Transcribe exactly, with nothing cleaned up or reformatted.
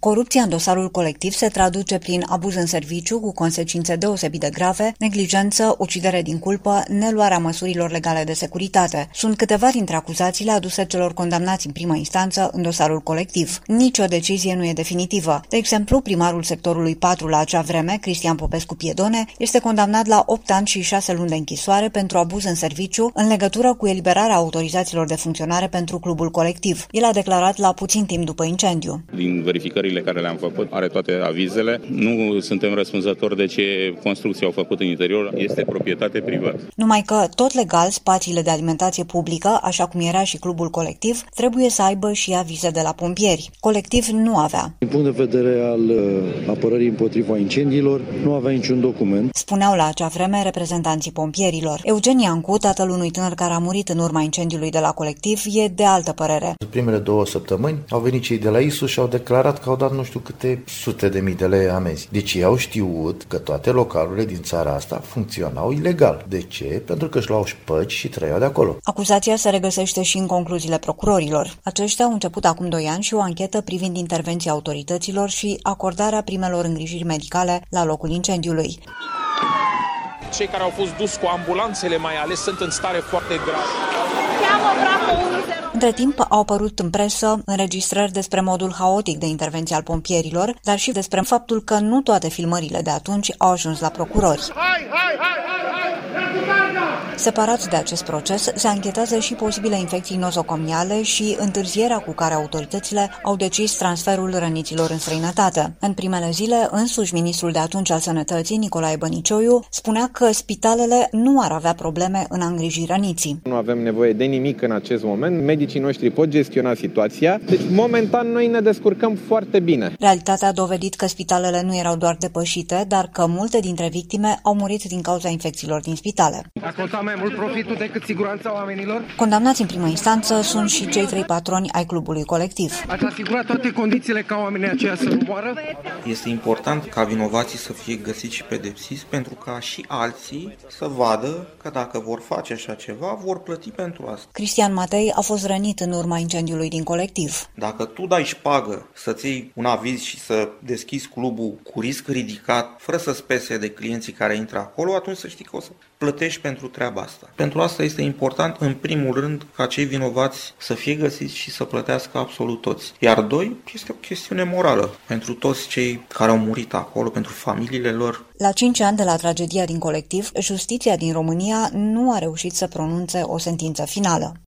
Corupția în dosarul Colectiv se traduce prin abuz în serviciu cu consecințe deosebit de grave, neglijență, ucidere din culpă, neluarea măsurilor legale de securitate. Sunt câteva dintre acuzațiile aduse celor condamnați în primă instanță în dosarul Colectiv. Nici o decizie nu e definitivă. De exemplu, primarul sectorului patru la acea vreme, Cristian Popescu Piedone, este condamnat la opt ani și șase luni de închisoare pentru abuz în serviciu în legătură cu eliberarea autorizațiilor de funcționare pentru clubul Colectiv. El a declarat la puțin timp după incendiu. Din verificările care le-am făcut, are toate avizele. Nu suntem răspunzători de ce construcții au făcut în interior, este proprietate privată. Numai că, tot legal, spațiile de alimentație publică, așa cum era și clubul Colectiv, trebuie să aibă și avize de la pompieri. Colectiv nu avea. Din punct de vedere al apărării împotriva incendiilor, nu avea niciun document. Spuneau la acea vreme reprezentanții pompierilor. Eugen Iancu, tatăl unui tânăr care a murit în urma incendiului de la Colectiv, e de altă părere. În primele două săptămâni au venit cei de la I S U și au declarat că au dat nu știu câte sute de mii de lei amenzi. Deci ei au știut că toate localurile din țara asta funcționau ilegal. De ce? Pentru că își luau șpăci și trăiau de acolo. Acuzația se regăsește și în concluziile procurorilor. Aceștia au început acum doi ani și o anchetă privind intervenția autorităților și acordarea primelor îngrijiri medicale la locul incendiului. Cei care au fost dus cu ambulanțele mai ales sunt în stare foarte gravă. Între timp au apărut în presă înregistrări despre modul haotic de intervenție al pompierilor, dar și despre faptul că nu toate filmările de atunci au ajuns la procurori. Hai, hai, hai, hai, hai! Separat de acest proces, se anchetează și posibile infecții nozocomiale și întârzierea cu care autoritățile au decis transferul răniților în străinătate. În primele zile, însuși ministrul de atunci al Sănătății, Nicolae Bănicioiu, spunea că spitalele nu ar avea probleme în a îngriji răniții. Nu avem nevoie de nimic în acest moment, medicii noștri pot gestiona situația, deci momentan noi ne descurcăm foarte bine. Realitatea a dovedit că spitalele nu erau doar depășite, dar că multe dintre victime au murit din cauza infecțiilor din spitale. A contat mai mult profitul decât siguranța oamenilor? Condamnați în primă instanță sunt și cei trei patroni ai clubului Colectiv. Ați asigurat toate condițiile ca oamenii aceia să nu moară? Este important ca vinovații să fie găsiți și pedepsiți pentru ca și alții să vadă că dacă vor face așa ceva, vor plăti pentru asta. Cristian Matei a fost rănit în urma incendiului din Colectiv. Dacă tu dai șpagă să-ți iei un aviz și să deschizi clubul cu risc ridicat, fără să spese de clienții care intră acolo, atunci să știi că o să plătești pentru treaba asta. Pentru asta este important, în primul rând, ca cei vinovați să fie găsiți și să plătească absolut toți. Iar doi, este o chestiune morală pentru toți cei care au murit acolo, pentru familiile lor. La cinci ani de la tragedia din Colectiv, justiția din România nu a reușit să pronunțe o sentință finală.